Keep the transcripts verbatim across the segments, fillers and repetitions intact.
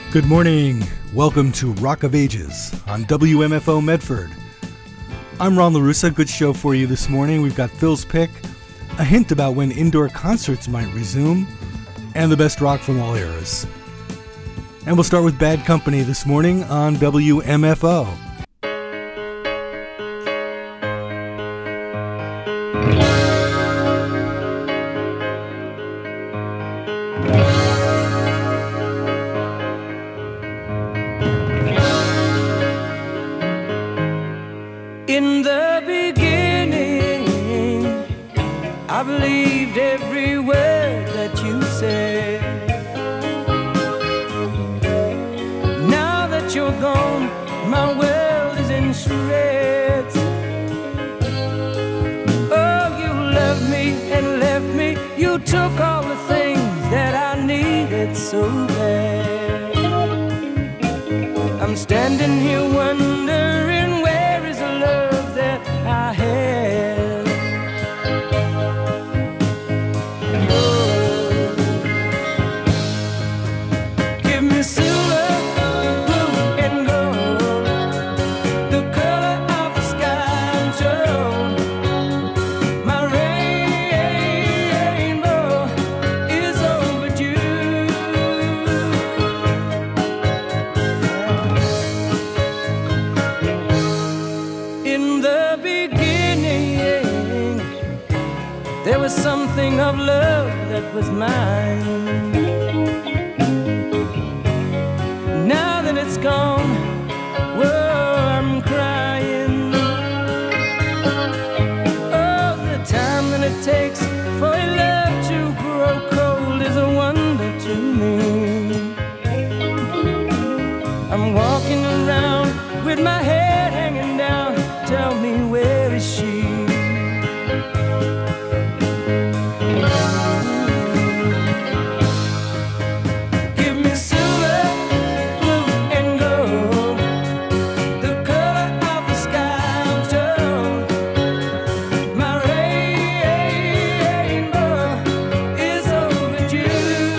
Good morning. Welcome to Rock of Ages on W M F O Medford. I'm Ron LaRussa. Good show for you this morning. We've got Phil's Pick, a hint about when indoor concerts might resume, and the best rock from all eras. And we'll start with Bad Company this morning on W M F O. In the beginning, I believed every word that you said. Now that you're gone, my world is in shreds. Oh, you loved me and left me. You took all the things that I needed so bad. I'm standing here wondering, where is the love that I had? Oh, give me silver, blue, and gold, the color of the sky and stone. My rainbow is overdue. In the beginning, there was something of love that was mine. Now that it's gone, whoa, I'm crying. Oh, the time that it takes for a love to grow cold is a wonder to me. I'm walking around with my head hanging down. Tell me, where is she? Give me silver, blue, and gold, the color of the sky and stone. My rainbow is overdue.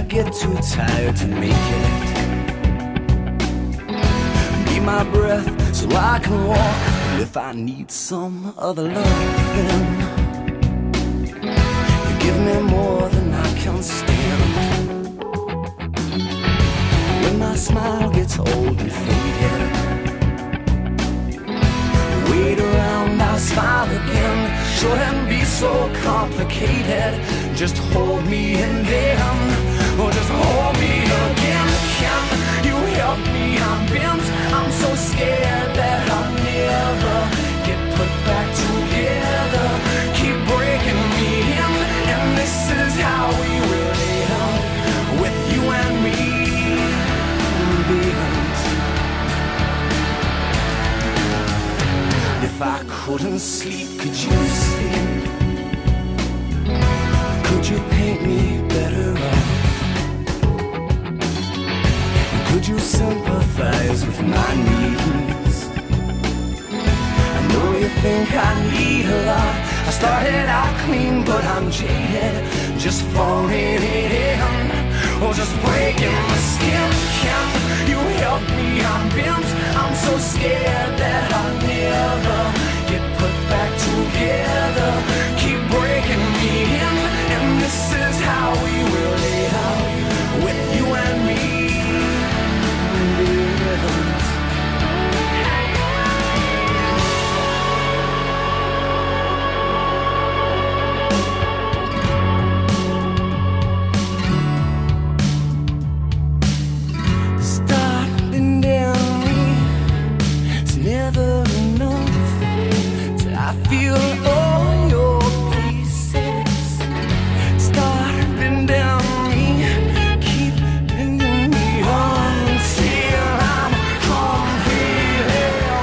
get too tired to make it. Be my breath so I can walk. And if I need some other love, then you give me more than I can stand. When my smile gets old and faded, wait around, I'll smile again. Shouldn't be so complicated. Just hold me and then, or just hold me again. Can you help me? I'm bent, I'm so scared that I'll never get put back together. Keep breaking me in, and this is how we will end, with you and me. If I couldn't sleep, could you sleep? Could you paint me better off? Could you sympathize with my needs? I know you think I need a lot. I started out clean, but I'm jaded. Just falling in, or just breaking my skin. Can you help me? I'm bent, I'm so scared that I'll never get put back together. Keep breaking me in, and this is how we will live, with you and me. Feel all your pieces starting down me, keep bringing me on until I'm completely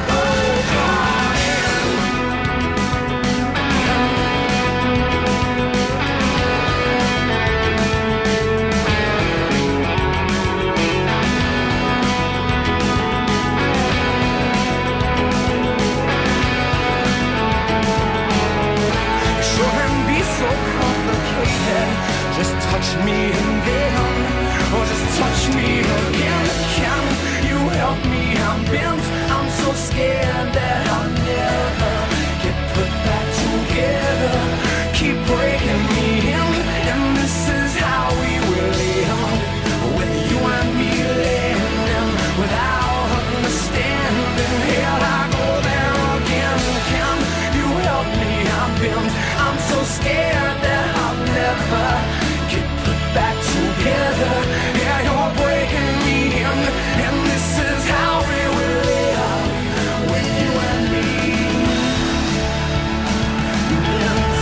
just touch me and then, or just touch me again. Can you help me? I'm bent, I'm so scared that I'll never get put back together. Keep breaking me in, and this is how we will live, with you and me living without understanding. Here I go there again. Can you help me? I'm bent, I'm so scared that I'll never get put back together. Yeah, you're breaking me in, and this is how we will live, with you and me. Yes.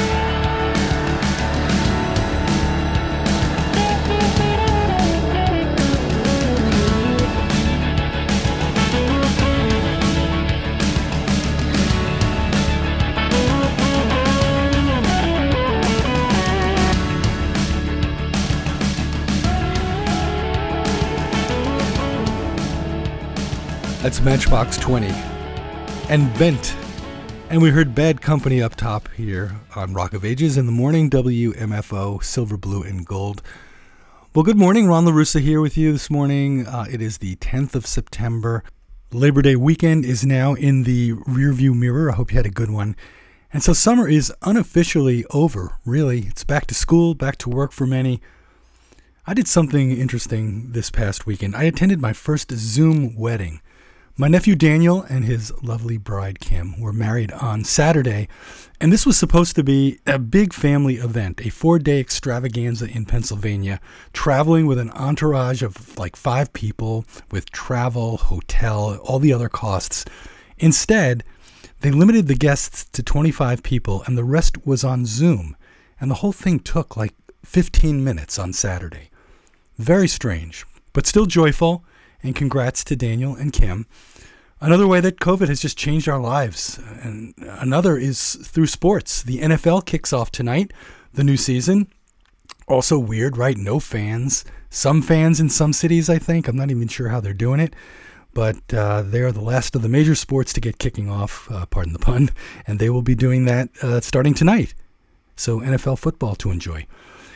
That's Matchbox twenty and Bent. And we heard Bad Company up top here on Rock of Ages in the morning, W M F O, Silver, Blue, and Gold. Well, good morning. Ron LaRussa here with you this morning. Uh, it is the tenth of September. Labor Day weekend is now in the rearview mirror. I hope you had a good one. And so summer is unofficially over, really. It's back to school, back to work for many. I did something interesting this past weekend. I attended my first Zoom wedding. My nephew Daniel and his lovely bride Kim were married on Saturday, and this was supposed to be a big family event, a four-day extravaganza in Pennsylvania, traveling with an entourage of like five people with travel, hotel, all the other costs. Instead, they limited the guests to twenty-five people, and the rest was on Zoom, and the whole thing took like fifteen minutes on Saturday. Very strange, but still joyful. And congrats to Daniel and Kim. Another way that COVID has just changed our lives, and another is through sports. The N F L kicks off tonight, the new season. Also weird, right? No fans. Some fans in some cities, I think. I'm not even sure how they're doing it. But uh, they're the last of the major sports to get kicking off, uh, pardon the pun, and they will be doing that uh, starting tonight. So N F L football to enjoy.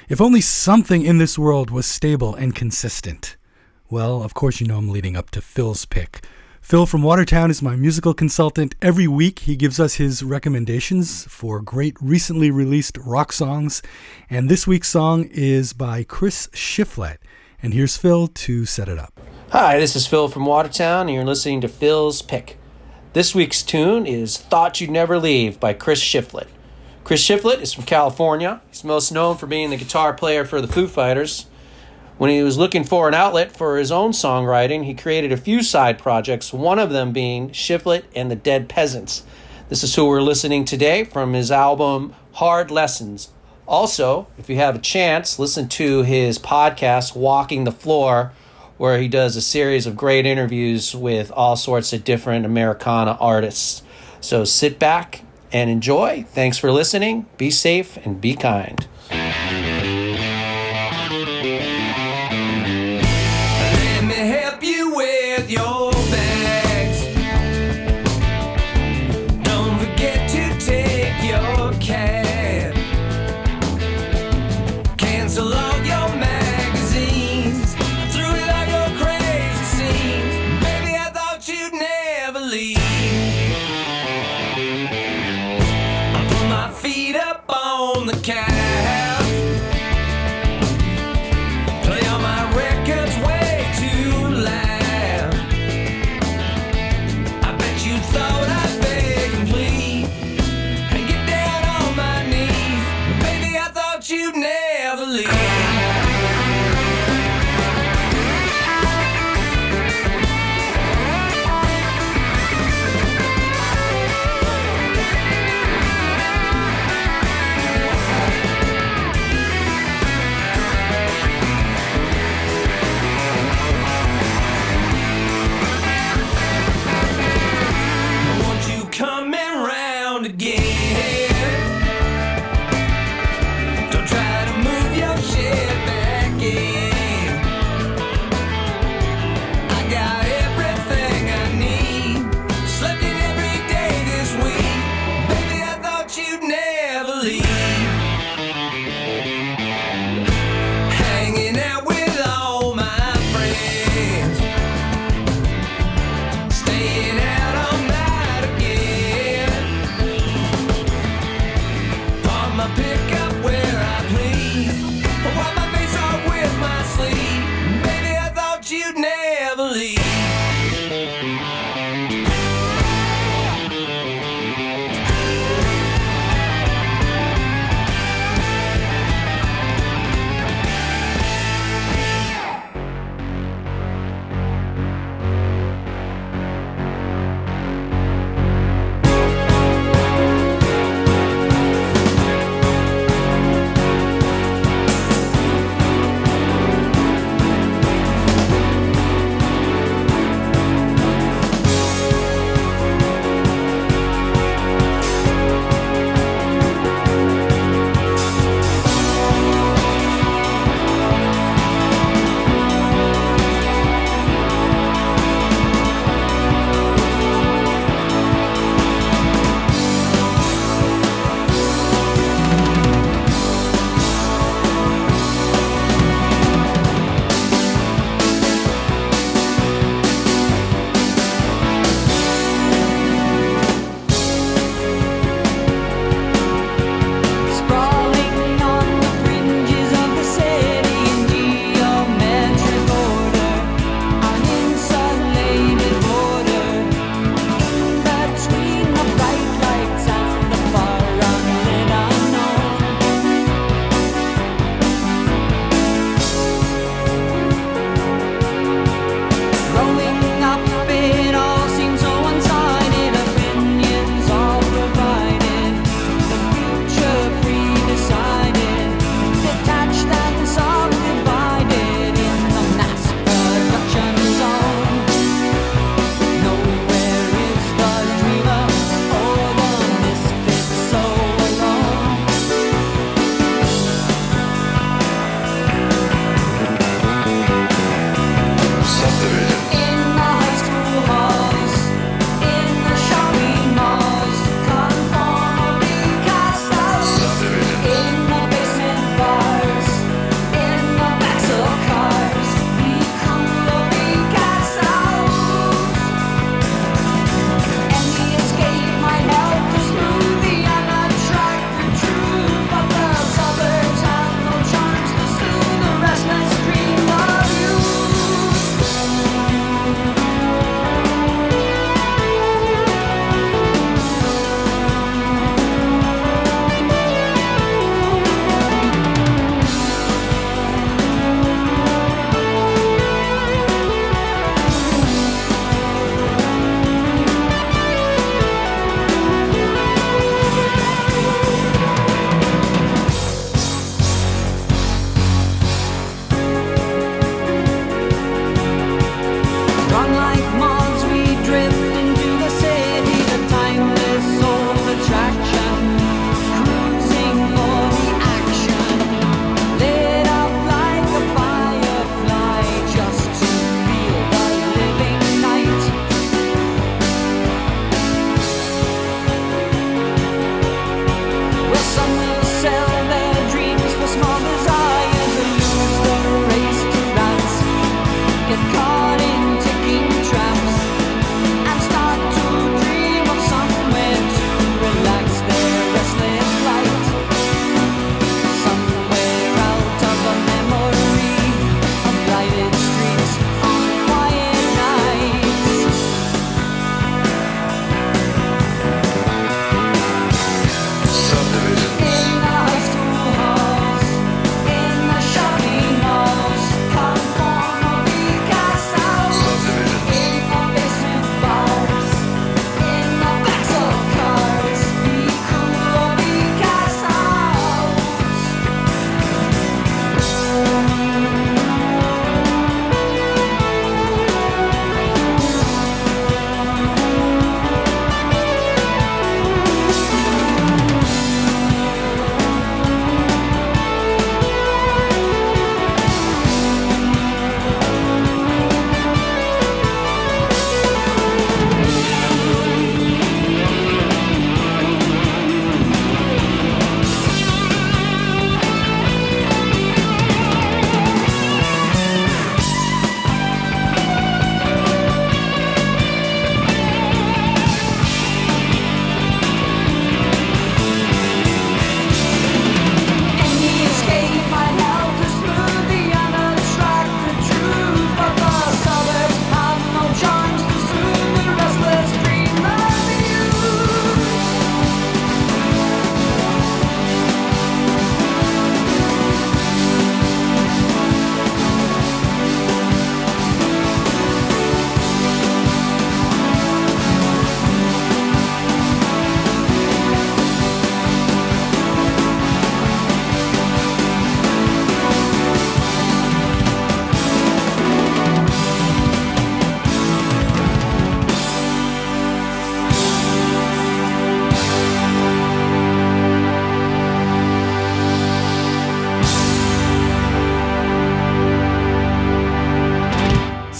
If only something in this world was stable and consistent. Well, of course you know I'm leading up to Phil's pick. Phil from Watertown is my musical consultant. Every week he gives us his recommendations for great recently released rock songs. And this week's song is by Chris Shiflett. And here's Phil to set it up. Hi, this is Phil from Watertown, and you're listening to Phil's Pick. This week's tune is Thought You'd Never Leave by Chris Shiflett. Chris Shiflett is from California. He's most known for being the guitar player for the Foo Fighters. When he was looking for an outlet for his own songwriting, he created a few side projects, one of them being Shiflett and the Dead Peasants. This is who we're listening today from his album Hard Lessons. Also, if you have a chance, listen to his podcast, Walking the Floor, where he does a series of great interviews with all sorts of different Americana artists. So sit back and enjoy. Thanks for listening. Be safe and be kind. Your bags. Don't forget to take your cab. Cancel all your magazines. Through it all your crazy scenes. Baby, I thought you'd never leave. I put my feet up on the couch. Play all my records way too loud. Thought I'd beg and plead and get down on my knees. Baby, I thought you'd never leave. Coming round again. Don't try to move your shit back in. I got everything I need. Slept in every day this week. Baby, I thought you'd never leave. Hanging out with all my friends. Staying out all night again.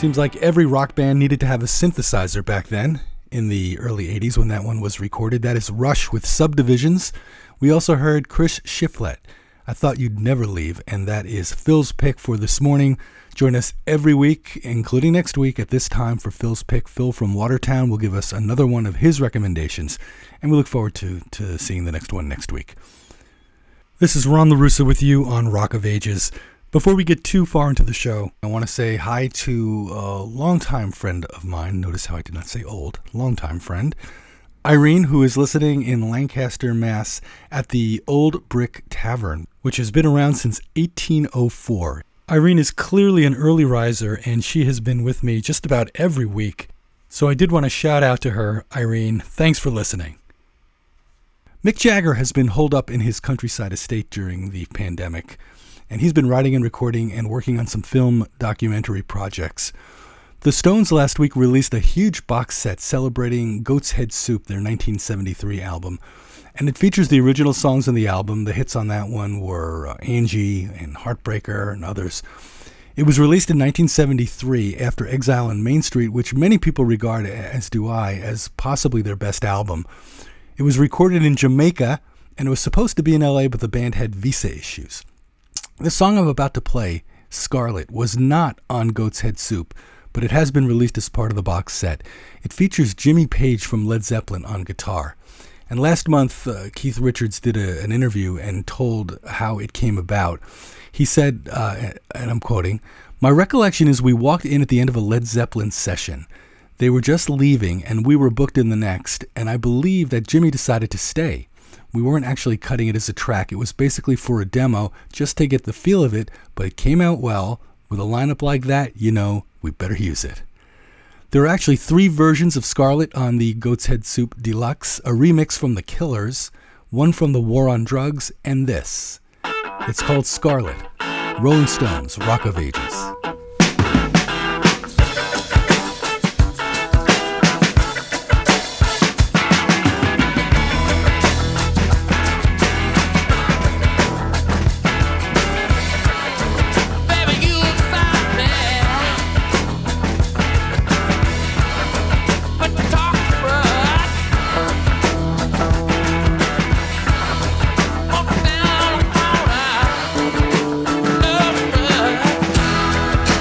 Seems like every rock band needed to have a synthesizer back then, in the early eighties when that one was recorded. That is Rush with Subdivisions. We also heard Chris Shiflett, I Thought You'd Never Leave, and that is Phil's Pick for this morning. Join us every week, including next week at this time for Phil's Pick. Phil from Watertown will give us another one of his recommendations, and we look forward to, to seeing the next one next week. This is Ron LaRussa with you on Rock of Ages. Before we get too far into the show, I want to say hi to a longtime friend of mine. Notice how I did not say old. Longtime friend. Irene, who is listening in Lancaster, Mass. at the Old Brick Tavern, which has been around since eighteen oh four. Irene is clearly an early riser, and she has been with me just about every week. So I did want to shout out to her. Irene, thanks for listening. Mick Jagger has been holed up in his countryside estate during the pandemic, and he's been writing and recording and working on some film documentary projects. The Stones last week released a huge box set celebrating Goat's Head Soup, their nineteen seventy-three album, and it features the original songs on the album. The hits on that one were uh, Angie and Heartbreaker and others. It was released in nineteen seventy-three after Exile on Main Street, which many people regard, as do I, as possibly their best album. It was recorded in Jamaica, and it was supposed to be in L A, but the band had visa issues. The song I'm about to play, Scarlet, was not on Goat's Head Soup, but it has been released as part of the box set. It features Jimmy Page from Led Zeppelin on guitar. And last month, uh, Keith Richards did a, an interview and told how it came about. He said, uh, and I'm quoting, "My recollection is we walked in at the end of a Led Zeppelin session. They were just leaving, and we were booked in the next, and I believe that Jimmy decided to stay. We weren't actually cutting it as a track. It was basically for a demo, just to get the feel of it, but it came out well. With a lineup like that, you know, we better use it." There are actually three versions of Scarlet on the Goat's Head Soup Deluxe, a remix from The Killers, one from The War on Drugs, and this. It's called Scarlet, Rolling Stones, Rock of Ages. Down the corner,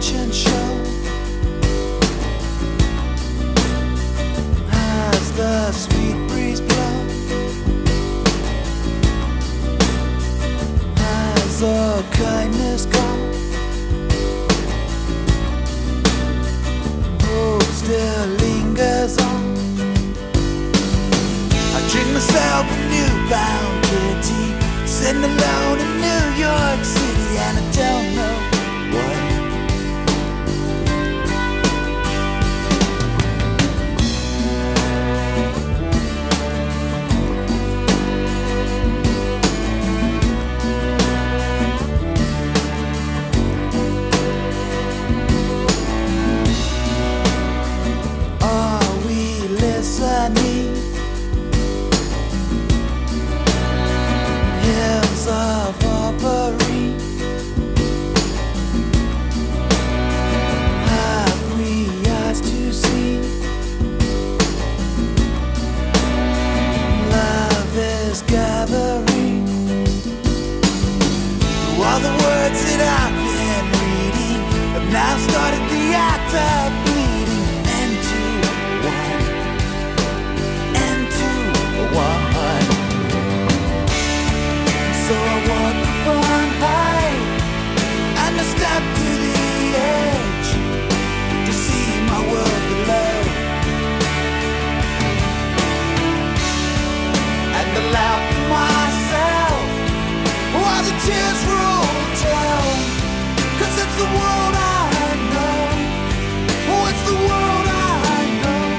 fashion show. As the sweet breeze blows, as the kindness goes, hope still lingers on. I drink myself a newbound pity, sitting alone in New York City, and I don't know why. Are we listening? Hymns of offering. Have we eyes to see? Love is gathering. All the words that I've been reading have now started the act of bleeding into one, into one. So I walk upon high and I step to the edge to see my world below, and allow myself while the tears roll down. 'Cause it's the world I know. Oh, it's the world I know.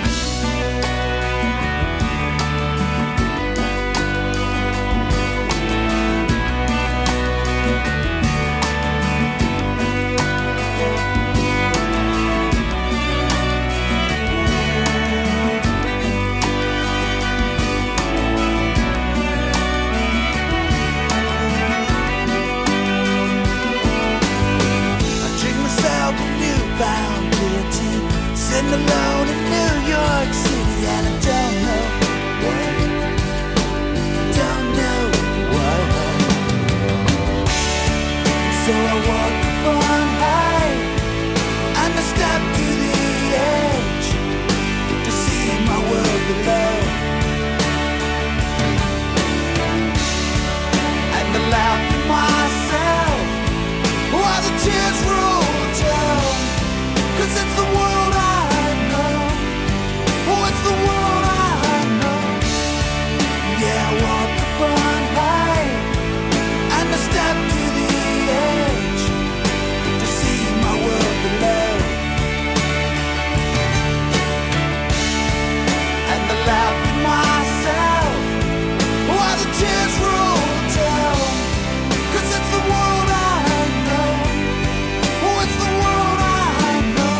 I drink myself a newbound pity, sitting alone in New York City, and I don't know why. Don't know why. So I walk upon high and I step to the edge to see my world below, and allow myself while the tears roll down. 'Cause it's the world I know. Oh, it's the world I know. Yeah, I walk upon high and I step to the edge to see my world below, and allow myself while the tears roll down. 'Cause it's the world I know. Oh, it's the world I know.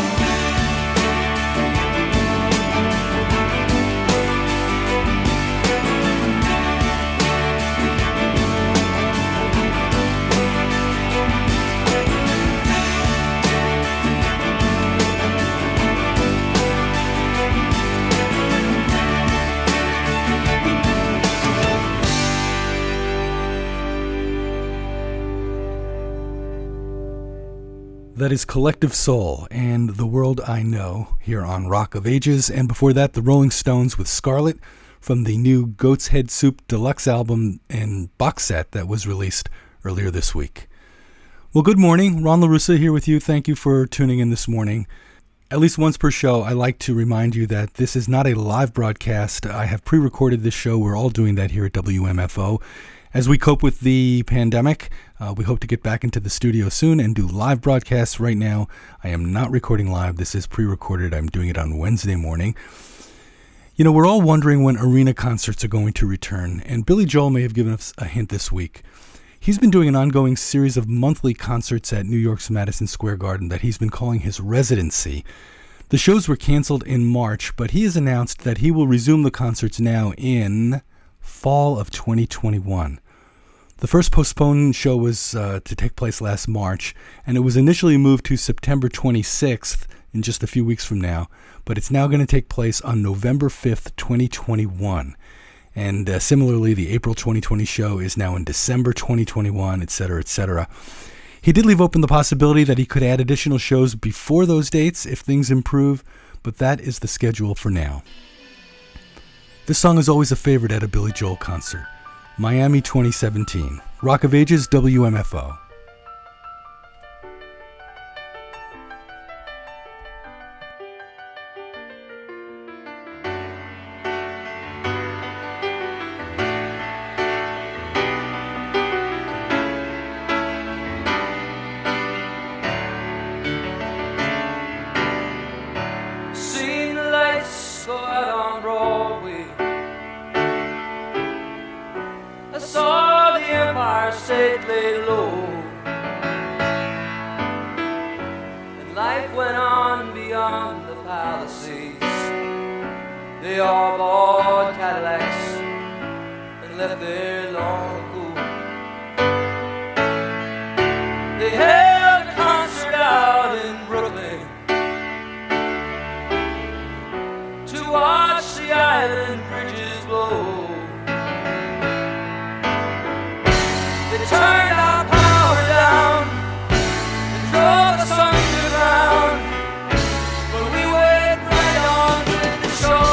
That is Collective Soul and The World I Know here on Rock of Ages. And before that, the Rolling Stones with Scarlet from the new Goat's Head Soup deluxe album and box set that was released earlier this week. Well, good morning. Ron LaRussa here with you. Thank you for tuning in this morning. At least once per show, I like to remind you that this is not a live broadcast. I have pre-recorded this show. We're all doing that here at W M F O. As we cope with the pandemic, uh, we hope to get back into the studio soon and do live broadcasts. Right now, I am not recording live. This is pre-recorded. I'm doing it on Wednesday morning. You know, we're all wondering when arena concerts are going to return, and Billy Joel may have given us a hint this week. He's been doing an ongoing series of monthly concerts at New York's Madison Square Garden that he's been calling his residency. The shows were canceled in March, but he has announced that he will resume the concerts now in fall of twenty twenty-one. The first postponed show was uh, to take place last March, and it was initially moved to September twenty-sixth, in just a few weeks from now, but it's now going to take place on November fifth, twenty twenty-one. And uh, similarly, the April twenty twenty show is now in December twenty twenty-one, et cetera, et cetera. He did leave open the possibility that he could add additional shows before those dates if things improve, but that is the schedule for now. This song is always a favorite at a Billy Joel concert. Miami twenty seventeen. Rock of Ages, W M F O. Seen the lights go out on Broadway. I saw the Empire State laid low, and life went on beyond the Palisades. They all bought Cadillacs and left there long ago. They held a concert out in Brooklyn to watch the island bridges blow. They turned our power down and drove us underground, but we went right on with the show.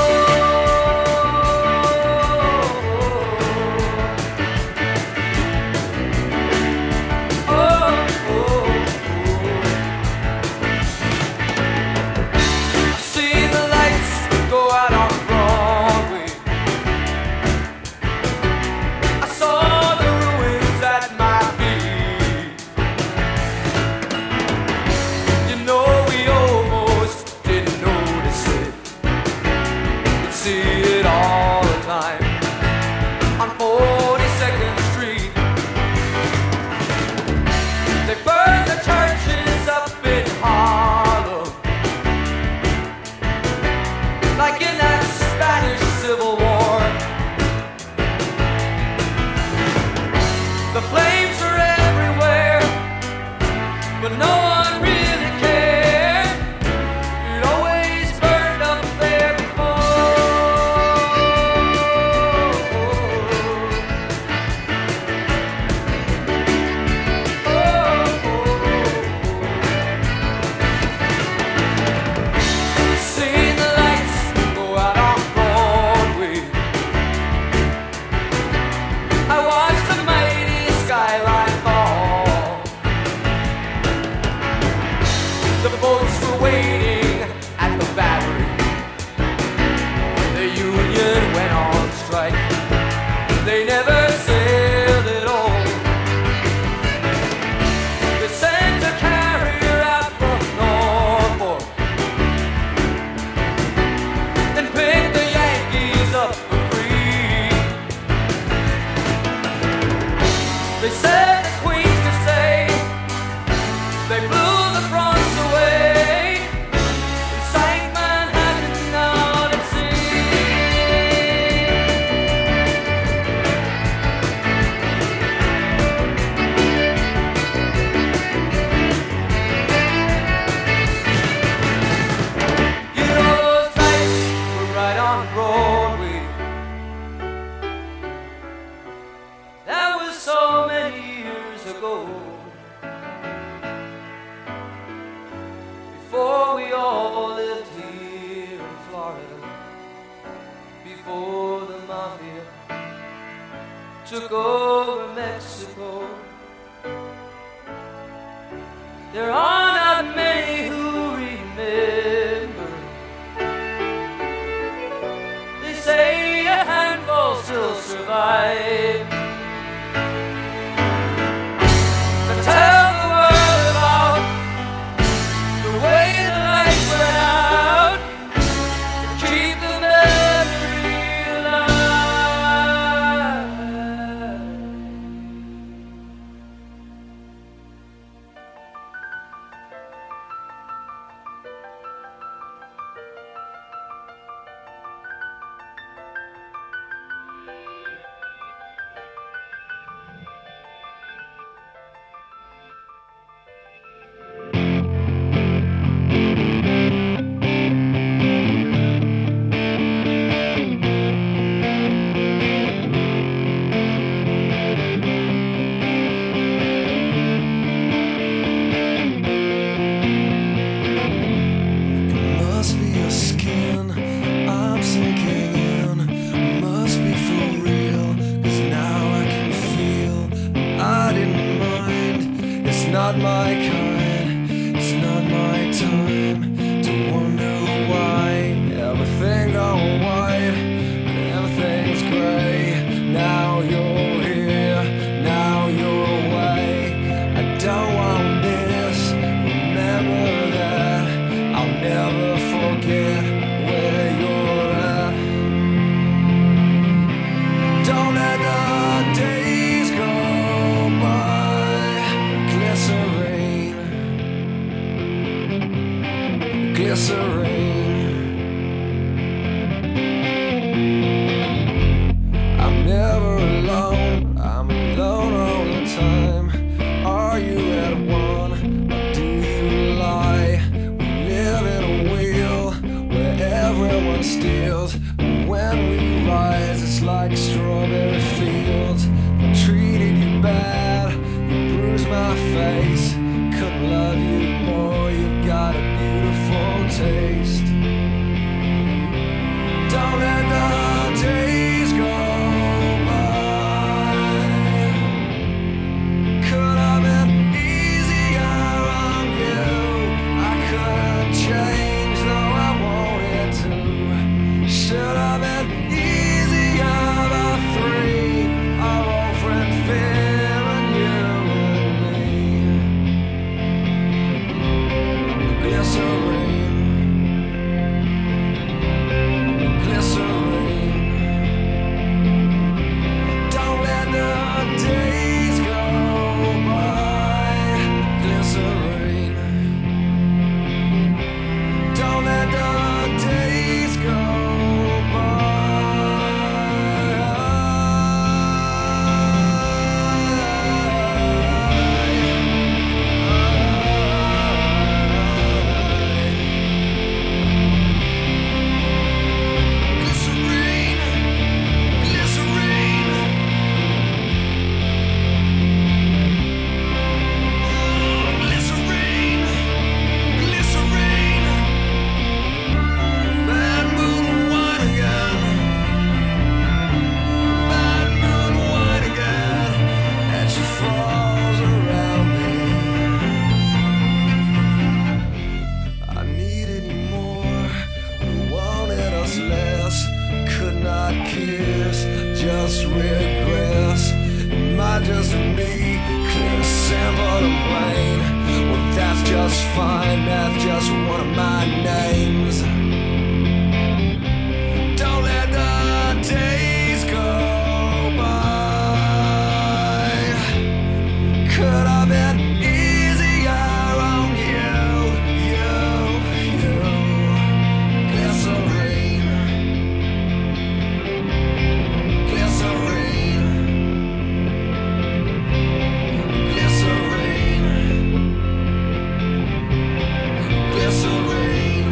Oh, oh, oh. I see the lights go out on Broadway. I saw the ruins at my feet. You know, we almost didn't notice it. We'd see it all the time on forty-second Street. They burned the churches up in Harlem, like in that Spanish Civil War. The flames are everywhere, but no one really cared. It always burned up there before. Seen the lights go out on Broadway. I watched the mighty skyline fall. The boats were waiting at the Battery. The Union went on strike. They never sailed at all. They sent a carrier out from Norfolk and picked the Yankees up for free. They said the Queens could stay. They blew the fronts away and sank Manhattan out at sea. You know, those nights were right on Broadway. That was so many years ago, before we all lived here in Florida, before the mafia took over Mexico. There are not many who remember. They say a handful still survive to tell the world about the way the lights went out, to keep the memory alive. glycerine. I'm never alone, I'm alone all the time. Are you at one, or do you lie? We live in a wheel where everyone steals. When we rise, it's like strawberry fields. I treated you bad, you bruised my face. Couldn't love you more, you've got a beautiful taste. Don't let the days go by. Could have been easier on you. I couldn't change, though I wanted to. Should have been easier, the three, our old friend Phil and you and me. Glycerine, glycerine. Don't let the days go by. Glycerine. Don't let the days go just regress. Am I just me? Clear, simple and plain. Well, that's just fine. That's just one of my names. Don't let the days go by. Could have been easier on you, you, you. Glycerine. Glycerine, glycerine, glycerine.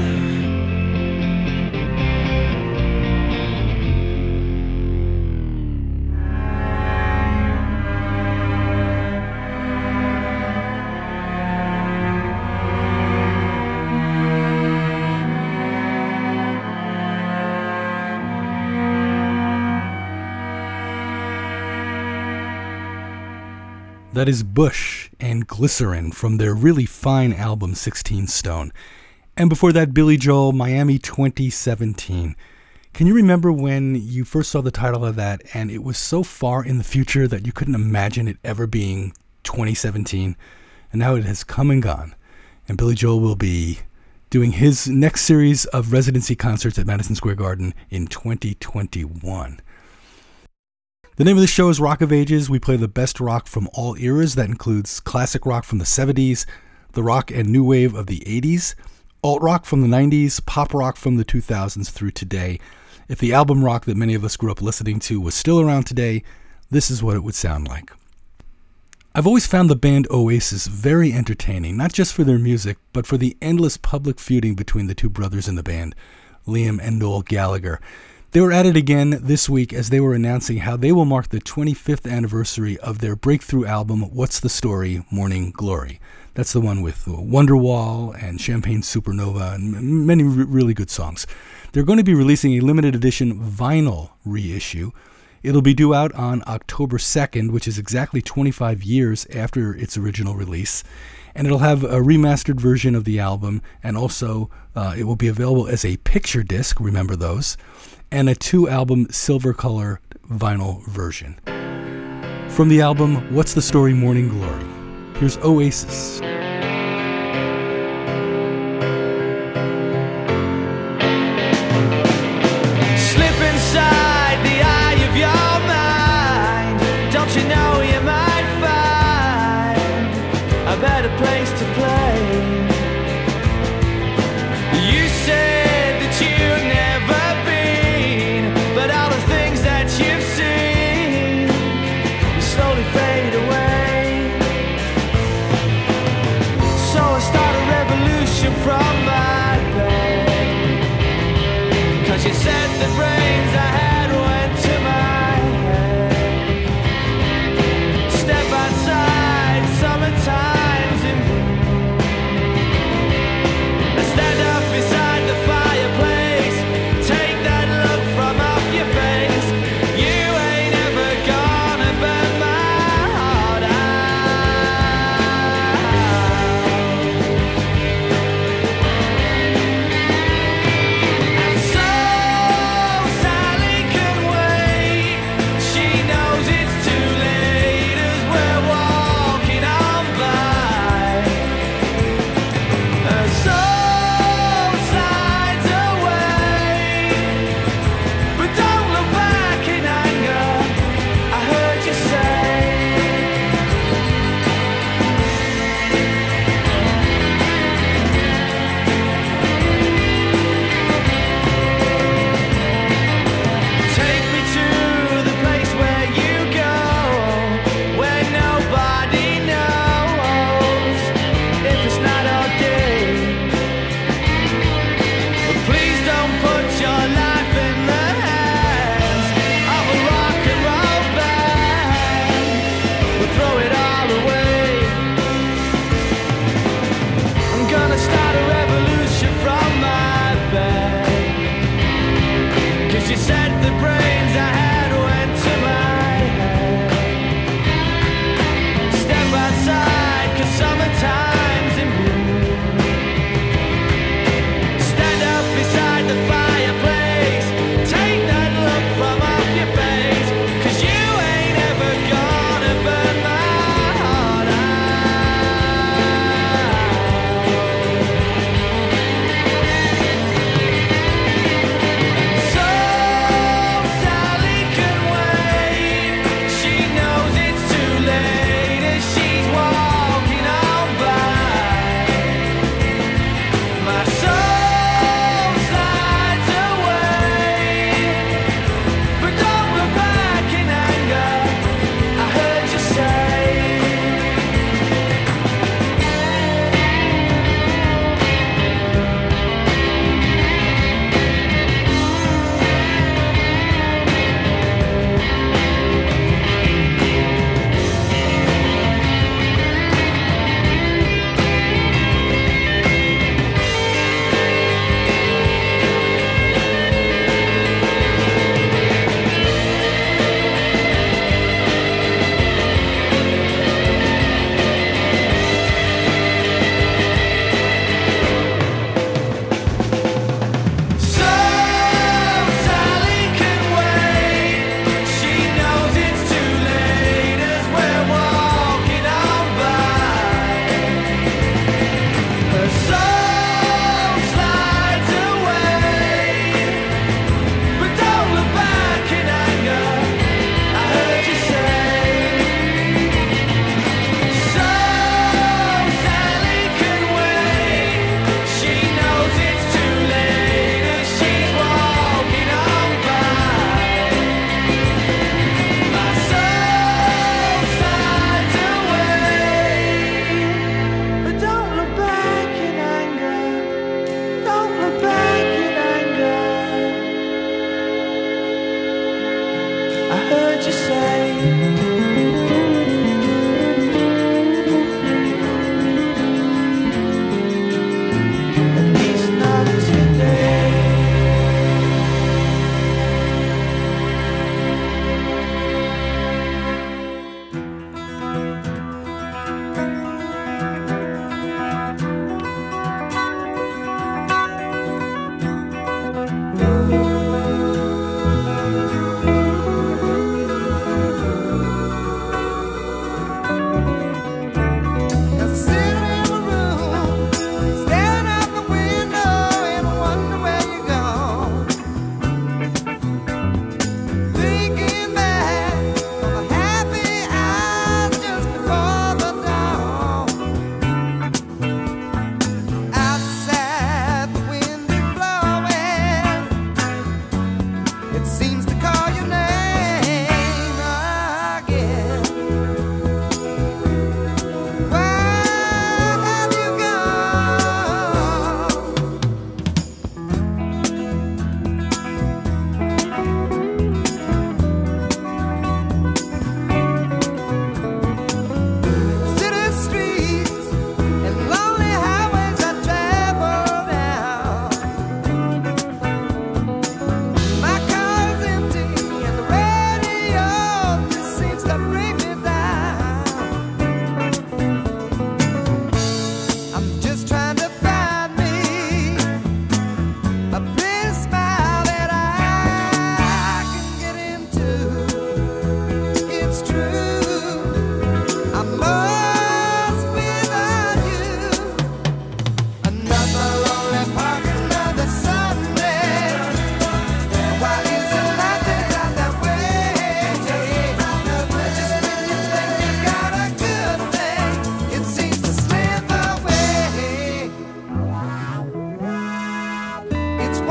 That is Bush and Glycerin from their really fine album sixteen Stone. And before that, Billy Joel, Miami twenty seventeen. Can you remember when you first saw the title of that and it was so far in the future that you couldn't imagine it ever being twenty seventeen? And now it has come and gone. And Billy Joel will be doing his next series of residency concerts at Madison Square Garden in twenty twenty-one. The name of the show is Rock of Ages. We play the best rock from all eras. That includes classic rock from the seventies, the rock and new wave of the eighties, alt rock from the nineties, pop rock from the two thousands through today. If the album rock that many of us grew up listening to was still around today, this is what it would sound like. I've always found the band Oasis very entertaining, not just for their music, but for the endless public feuding between the two brothers in the band, Liam and Noel Gallagher. They were at it again this week as they were announcing how they will mark the twenty-fifth anniversary of their breakthrough album, What's the Story? Morning Glory. That's the one with Wonderwall and Champagne Supernova and many re- really good songs. They're going to be releasing a limited edition vinyl reissue. It'll be due out on October second, which is exactly twenty-five years after its original release. And it'll have a remastered version of the album, and also uh, it will be available as a picture disc, remember those, and a two-album silver color vinyl version. From the album, What's the Story? Morning Glory. Here's Oasis. Slip inside the eye of your mind. Don't you know you might find a better place to play? You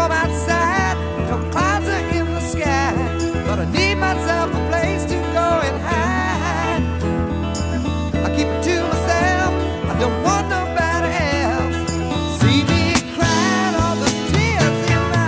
from outside. No clouds are in the sky, but I need myself a place to go and hide. I keep it to myself, I don't want nobody else. See me crying, all the tears in my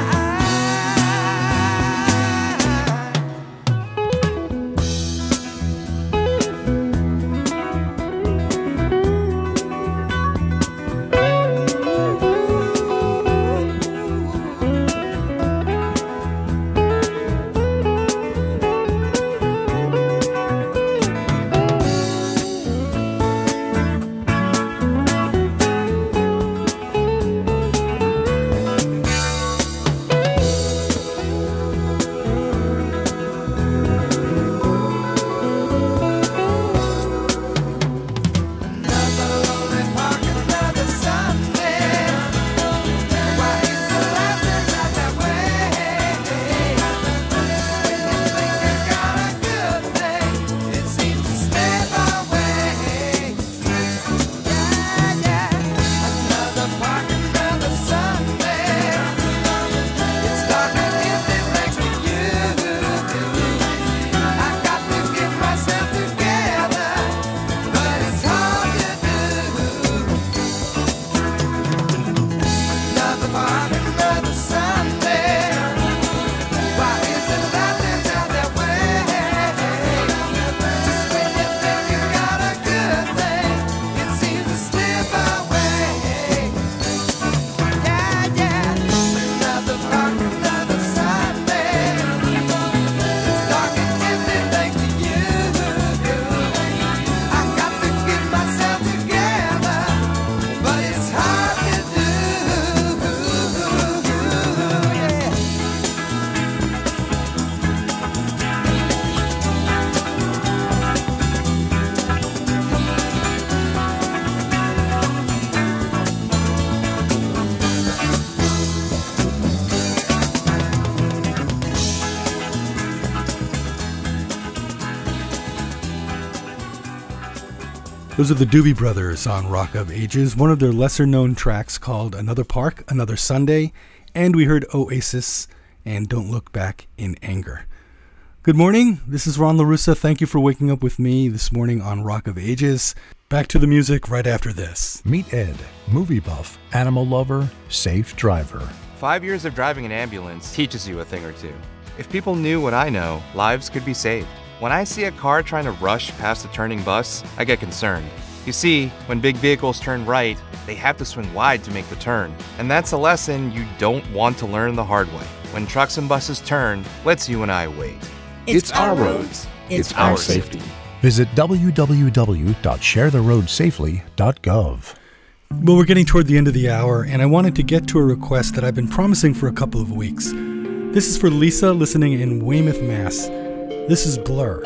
Those are the Doobie Brothers on Rock of Ages, one of their lesser-known tracks called Another Park, Another Sunday, and we heard Oasis and Don't Look Back in Anger. Good morning, this is Ron LaRussa. Thank you for waking up with me this morning on Rock of Ages. Back to the music right after this. Meet Ed, movie buff, animal lover, safe driver. Five years of driving an ambulance teaches you a thing or two. If people knew what I know, lives could be saved. When I see a car trying to rush past a turning bus, I get concerned. You see, when big vehicles turn right, they have to swing wide to make the turn. And that's a lesson you don't want to learn the hard way. When trucks and buses turn, let's you and I wait. It's, it's our roads. It's, it's our, our safety. safety. Visit w w w dot share the road safely dot gov. Well, we're getting toward the end of the hour, and I wanted to get to a request that I've been promising for a couple of weeks. This is for Lisa listening in Weymouth, Mass. This is Blur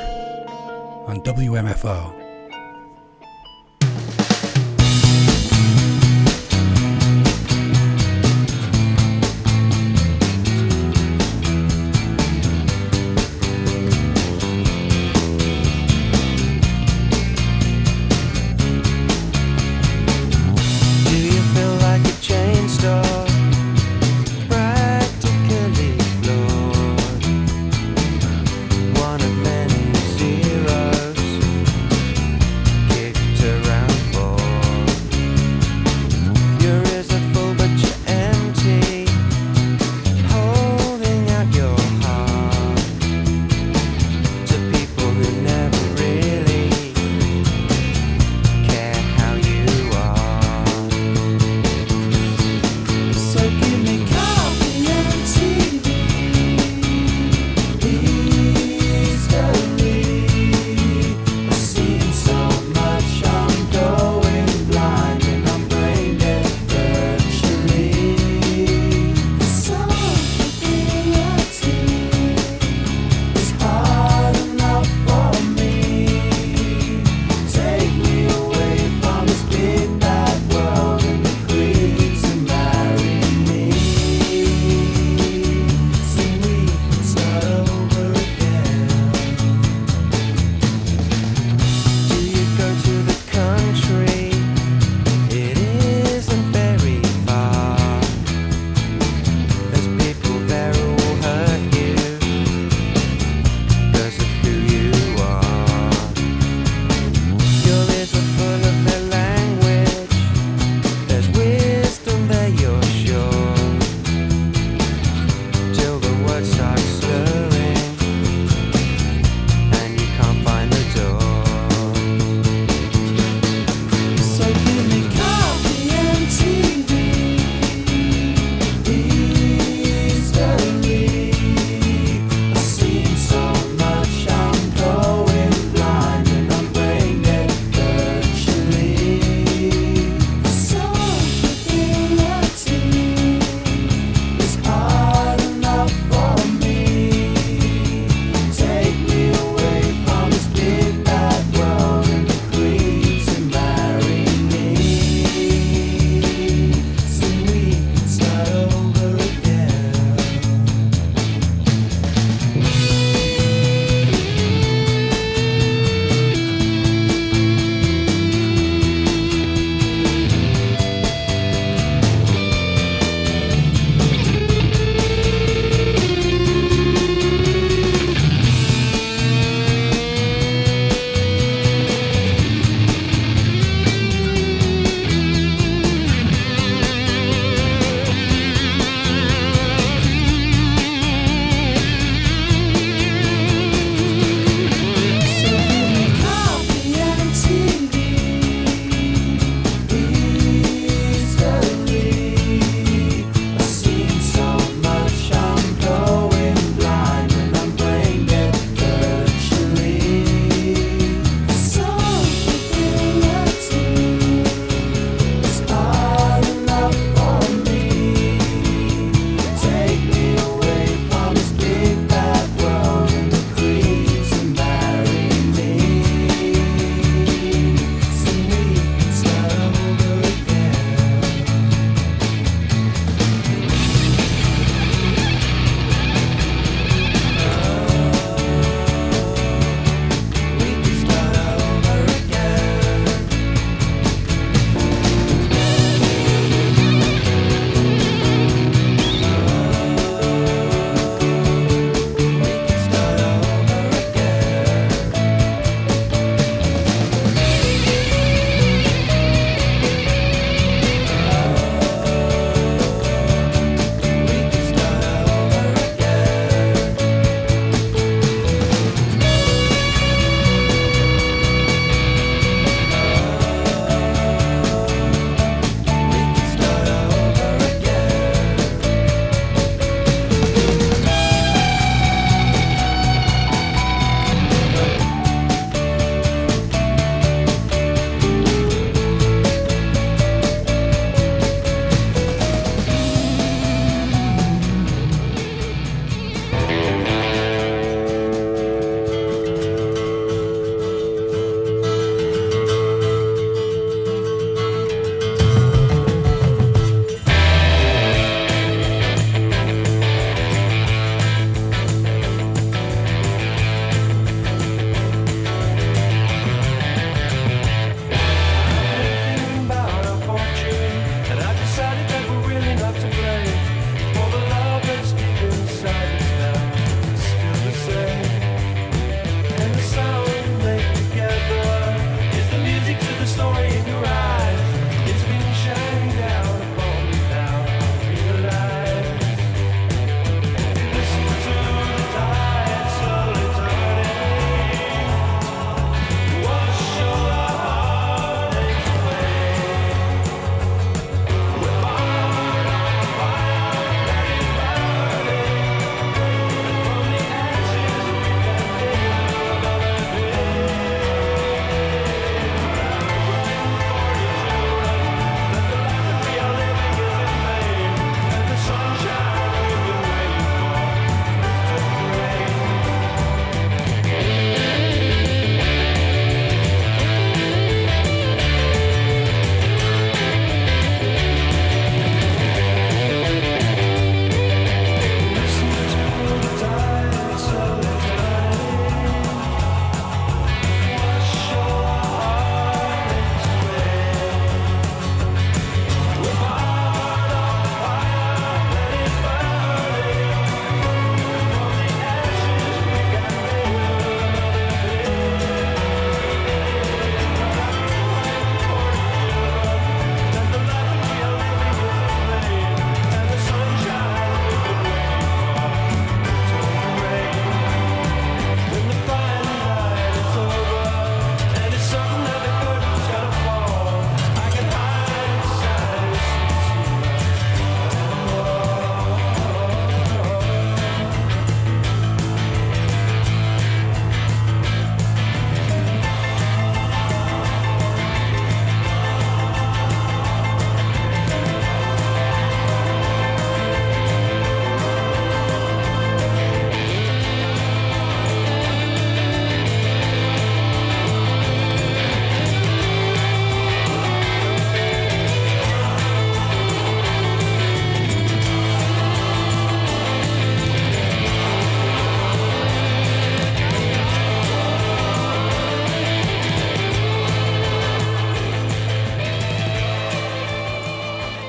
on W M F O. One of many zeros.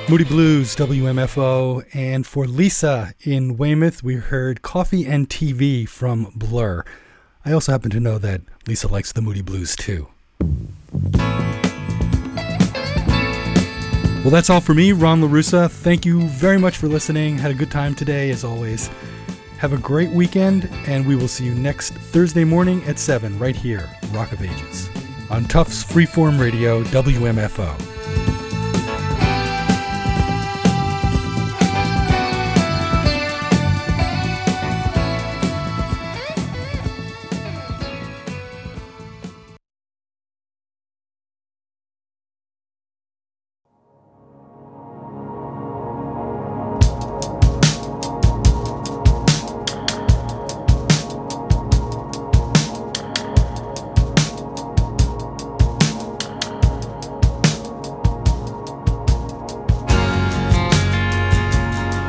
Moody Blues, W M F O, and for Lisa in Weymouth, we heard Coffee and T V from Blur. I also happen to know that Lisa likes the Moody Blues too. Well, that's all for me, Ron LaRussa. Thank you very much for listening. Had a good time today, as always. Have a great weekend, and we will see you next Thursday morning at seven right here, Rock of Ages, on Tufts Freeform Radio, W M F O.